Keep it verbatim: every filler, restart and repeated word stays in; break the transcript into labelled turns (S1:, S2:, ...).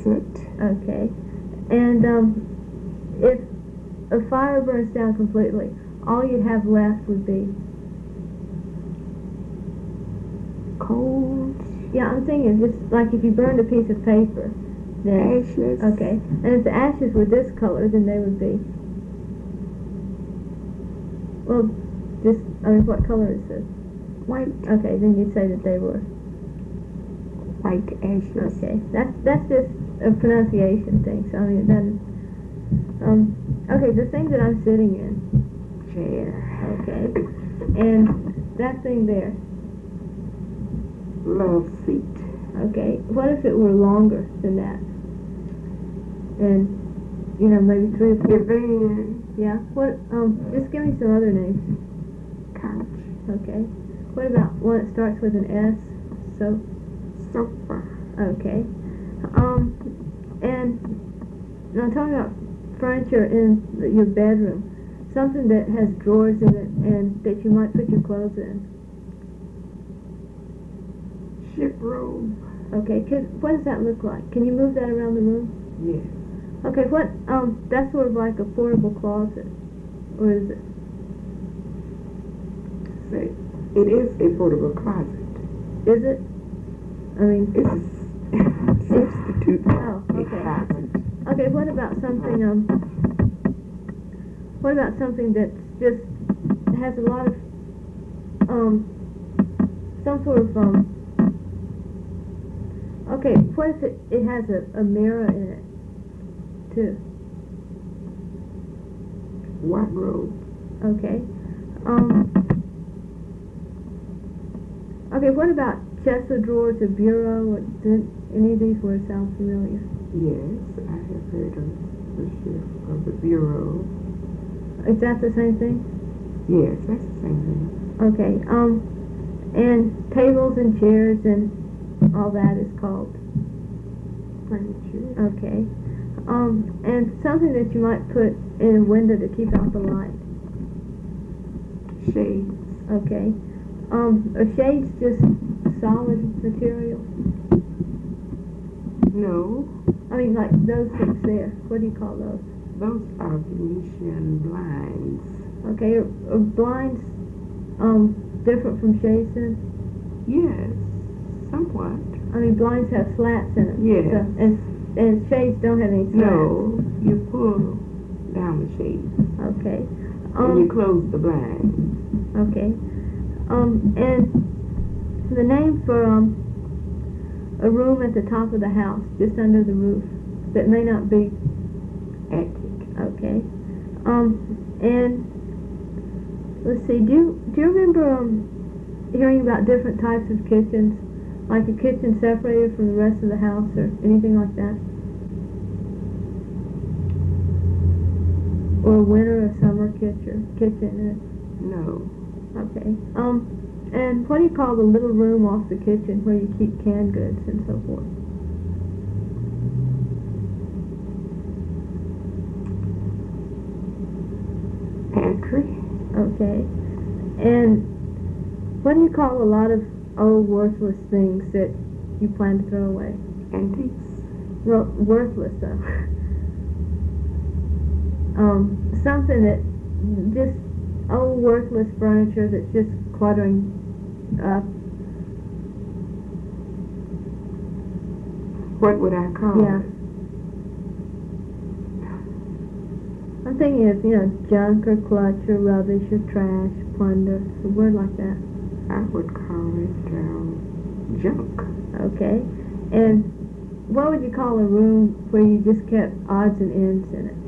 S1: soot.
S2: Okay. And um, if a fire burns down completely, all you'd have left would be?
S1: Cold.
S2: Yeah, I'm thinking just like if you burned a piece of paper, then
S1: ashes.
S2: Okay. And if the ashes were this color, then they would be? Well, just I mean, what color is this?
S1: White.
S2: Okay, then you'd say that they were
S1: white ashes.
S2: Okay, that's that's just a pronunciation thing. So I mean, it doesn't. Um. Okay, the thing that I'm sitting in.
S1: Chair.
S2: Okay. And that thing there.
S1: Love seat.
S2: Okay. What if it were longer than that? And you know, maybe three or four.
S1: Divan.
S2: Yeah. What? Um. Just give me some other names.
S1: Couch.
S2: Okay. What about one that starts with an S? So.
S1: Sofa.
S2: Okay. Um. And now tell me about furniture in the, your bedroom. Something that has drawers in it and that you might put your clothes in.
S1: Ship robe.
S2: Okay. Can, what does that look like? Can you move that around the room?
S1: Yes.
S2: Okay. What? Um. That's sort of like a portable closet, or is it?
S1: Say, it is a portable closet.
S2: Is it? I mean.
S1: It's a substitute.
S2: Oh.
S1: A
S2: Okay.
S1: closet.
S2: Okay. What about something? Um. What about something that just has a lot of um. Some sort of um. Okay. What if it it has a, a mirror in it too?
S1: Wardrobe.
S2: Okay. Um. Okay. What about chest of drawers, a bureau? Or do any of these words sound familiar?
S1: Yes, I have heard of the shift of the bureau.
S2: Is that the same thing?
S1: Yes, that's the same thing.
S2: Okay. Um. And tables and chairs and all that is called
S1: Furniture.
S2: okay. Um. And something that you might put in a window to keep out the light.
S1: Shades.
S2: Okay. Um. Are shades just solid material?
S1: No,
S2: I mean, like those things there. What do you call those?
S1: those are Venetian blinds.
S2: Okay. Are, are blinds um different from shades then?
S1: Yes, somewhat.
S2: I mean, blinds have slats in them.
S1: Yes.
S2: So, and and shades don't have any slats.
S1: No, you pull down the shades
S2: Okay.
S1: and you
S2: Um.
S1: close the blinds.
S2: Okay. Um. And the name for um a room at the top of the house, just under the roof, that may not be
S1: Attic.
S2: okay. Um. And let's see. Do you do you remember um hearing about different types of kitchens, like a kitchen separated from the rest of the house, or anything like that? Or a winter or summer kitchen? Kitchen.
S1: No.
S2: Okay. Um. And what do you call the little room off the kitchen where you keep canned goods and so forth?
S1: Pantry.
S2: Okay. And what do you call a lot of old worthless things that you plan to throw away?
S1: Antiques.
S2: Well, worthless though. um, something that just old worthless furniture that's just cluttering up.
S1: What would I call
S2: Yeah.
S1: it?
S2: I'm thinking of, you know, junk or clutch or rubbish or trash, plunder, a word like that.
S1: I would call it um, junk.
S2: Okay. And what would you call a room where you just kept odds and ends in it?